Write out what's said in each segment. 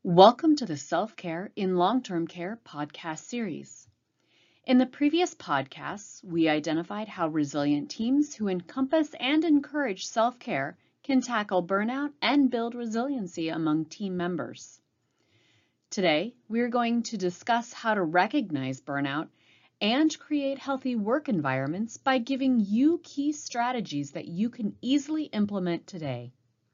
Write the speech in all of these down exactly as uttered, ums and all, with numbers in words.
Welcome to the Self-Care in Long-Term Care podcast series. In the previous podcasts, we identified how resilient teams who encompass and encourage self-care can tackle burnout and build resiliency among team members. Today, we are going to discuss how to recognize burnout and create healthy work environments by giving you key strategies that you can easily implement today.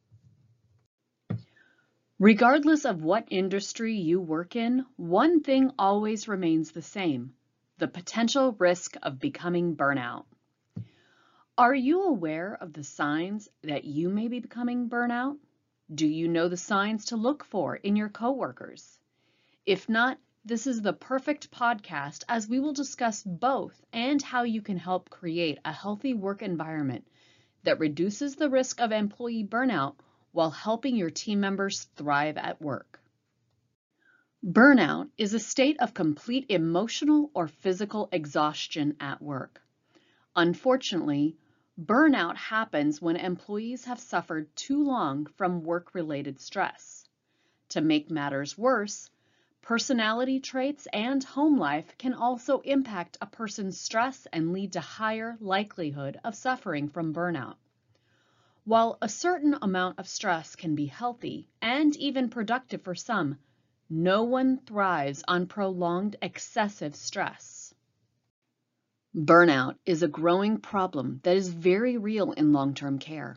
Regardless of what industry you work in, one thing always remains the same: the potential risk of becoming burnout. Are you aware of the signs that you may be becoming burnout? Do you know the signs to look for in your coworkers? If not, this is the perfect podcast, as we will discuss both and how you can help create a healthy work environment that reduces the risk of employee burnout while helping your team members thrive at work. Burnout is a state of complete emotional or physical exhaustion at work. Unfortunately, burnout happens when employees have suffered too long from work-related stress. To make matters worse, personality traits and home life can also impact a person's stress and lead to higher likelihood of suffering from burnout. While a certain amount of stress can be healthy and even productive for some, no one thrives on prolonged excessive stress. Burnout is a growing problem that is very real in long-term care.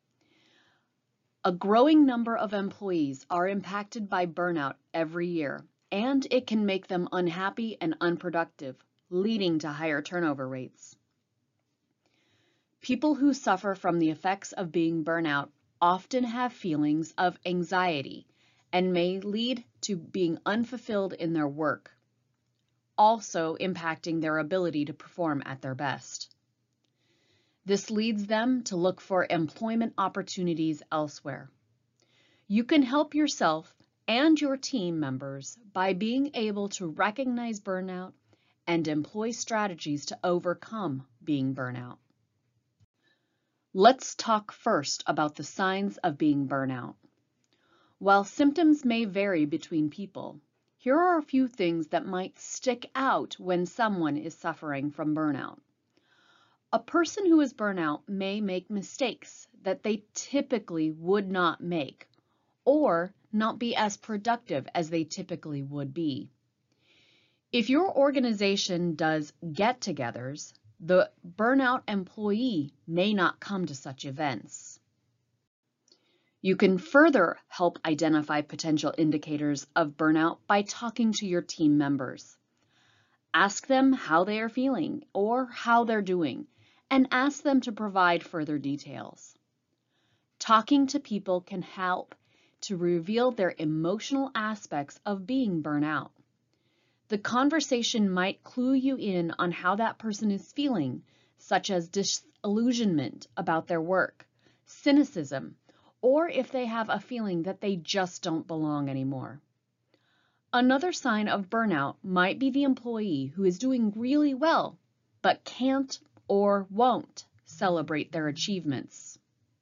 A growing number of employees are impacted by burnout every year, and it can make them unhappy and unproductive, leading to higher turnover rates. People who suffer from the effects of being burnout often have feelings of anxiety and may lead to being unfulfilled in their work, also impacting their ability to perform at their best. This leads them to look for employment opportunities elsewhere. You can help yourself and your team members by being able to recognize burnout and employ strategies to overcome being burnout. Let's talk first about the signs of being burnout. While symptoms may vary between people, here are a few things that might stick out when someone is suffering from burnout. A person who is burnout may make mistakes that they typically would not make, or not be as productive as they typically would be. If your organization does get-togethers, the burnout employee may not come to such events. You can further help identify potential indicators of burnout by talking to your team members. Ask them how they are feeling or how they're doing, and ask them to provide further details. Talking to people can help to reveal their emotional aspects of being burnout. The conversation might clue you in on how that person is feeling, such as disillusionment about their work, cynicism, or if they have a feeling that they just don't belong anymore. Another sign of burnout might be the employee who is doing really well, but can't or won't celebrate their achievements.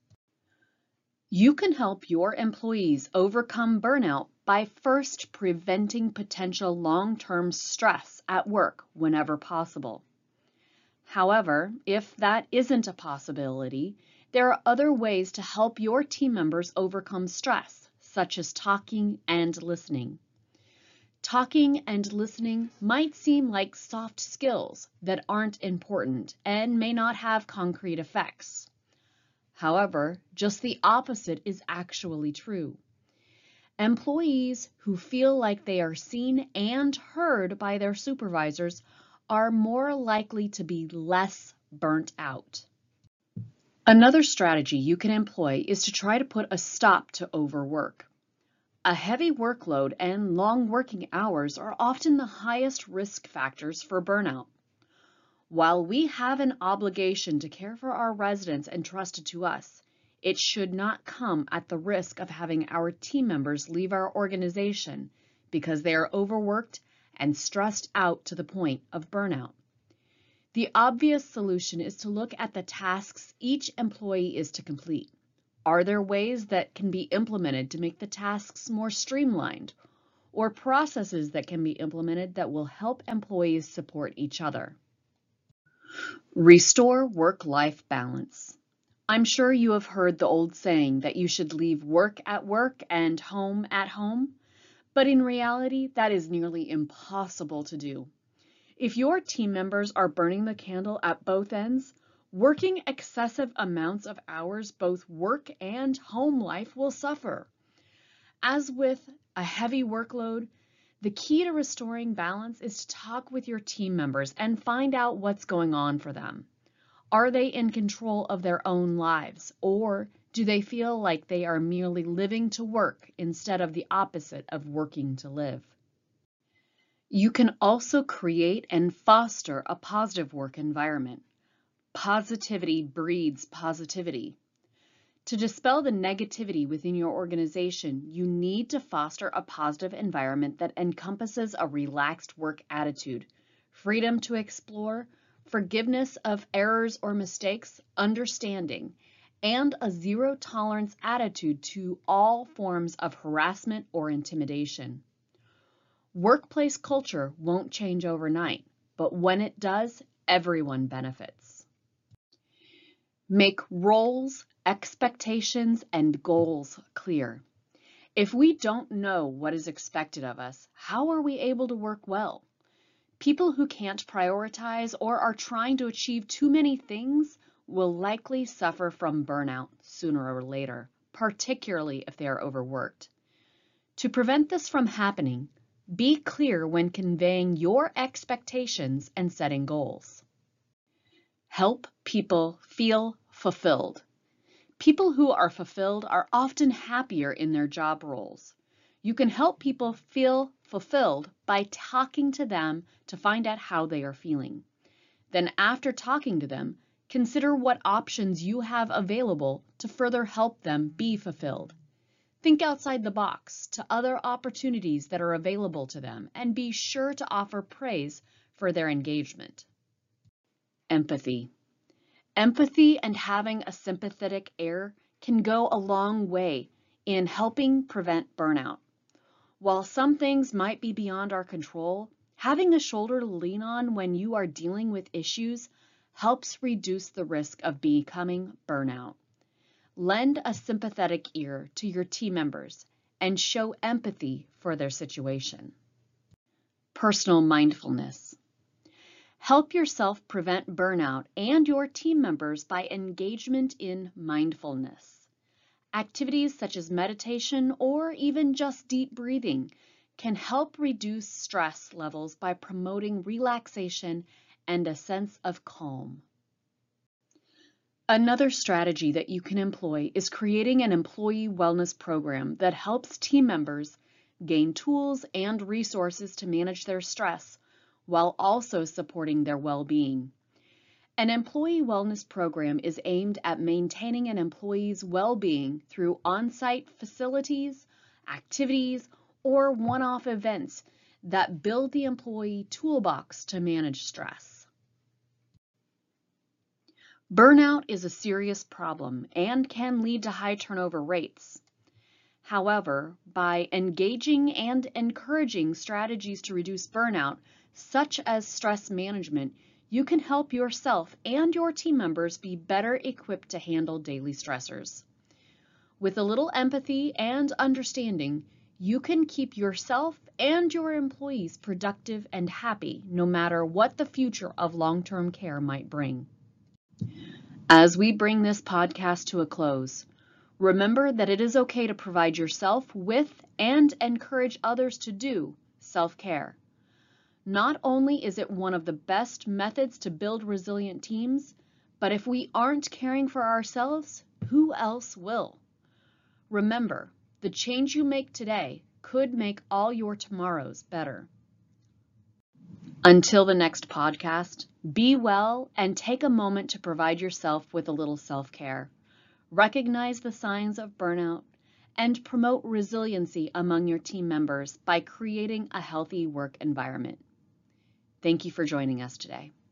You can help your employees overcome burnout by first preventing potential long-term stress at work whenever possible. However, if that isn't a possibility, there are other ways to help your team members overcome stress, such as talking and listening. Talking and listening might seem like soft skills that aren't important and may not have concrete effects. However, just the opposite is actually true. Employees who feel like they are seen and heard by their supervisors are more likely to be less burnt out. Another strategy you can employ is to try to put a stop to overwork. A heavy workload and long working hours are often the highest risk factors for burnout. While we have an obligation to care for our residents entrusted to us, it should not come at the risk of having our team members leave our organization because they are overworked and stressed out to the point of burnout. The obvious solution is to look at the tasks each employee is to complete. Are there ways that can be implemented to make the tasks more streamlined, or processes that can be implemented that will help employees support each other? Restore work-life balance. I'm sure you have heard the old saying that you should leave work at work and home at home, but in reality, that is nearly impossible to do. If your team members are burning the candle at both ends, working excessive amounts of hours, both work and home life will suffer. As with a heavy workload, the key to restoring balance is to talk with your team members and find out what's going on for them. Are they in control of their own lives, or do they feel like they are merely living to work instead of the opposite of working to live? You can also create and foster a positive work environment. Positivity breeds positivity. To dispel the negativity within your organization, you need to foster a positive environment that encompasses a relaxed work attitude, freedom to explore, forgiveness of errors or mistakes, understanding, and a zero-tolerance attitude to all forms of harassment or intimidation. Workplace culture won't change overnight, but when it does, everyone benefits. Make roles, expectations, and goals clear. If we don't know what is expected of us, how are we able to work well? People who can't prioritize or are trying to achieve too many things will likely suffer from burnout sooner or later, particularly if they are overworked. To prevent this from happening, be clear when conveying your expectations and setting goals. Help people feel fulfilled. People who are fulfilled are often happier in their job roles. You can help people feel fulfilled by talking to them to find out how they are feeling. Then after talking to them, consider what options you have available to further help them be fulfilled. Think outside the box to other opportunities that are available to them and be sure to offer praise for their engagement. Empathy. Empathy and having a sympathetic air can go a long way in helping prevent burnout. While some things might be beyond our control, having a shoulder to lean on when you are dealing with issues helps reduce the risk of becoming burnout. Lend a sympathetic ear to your team members and show empathy for their situation. Personal mindfulness. Help yourself prevent burnout and your team members by engagement in mindfulness. Activities such as meditation or even just deep breathing can help reduce stress levels by promoting relaxation and a sense of calm. Another strategy that you can employ is creating an employee wellness program that helps team members gain tools and resources to manage their stress while also supporting their well-being. An employee wellness program is aimed at maintaining an employee's well-being through on-site facilities, activities, or one-off events that build the employee toolbox to manage stress. Burnout is a serious problem and can lead to high turnover rates. However, by engaging and encouraging strategies to reduce burnout, such as stress management, you can help yourself and your team members be better equipped to handle daily stressors. With a little empathy and understanding, you can keep yourself and your employees productive and happy no matter what the future of long-term care might bring. As we bring this podcast to a close, remember that it is okay to provide yourself with and encourage others to do self-care. Not only is it one of the best methods to build resilient teams, but if we aren't caring for ourselves, who else will? Remember, the change you make today could make all your tomorrows better. Until the next podcast, be well and take a moment to provide yourself with a little self-care. Recognize the signs of burnout and promote resiliency among your team members by creating a healthy work environment. Thank you for joining us today.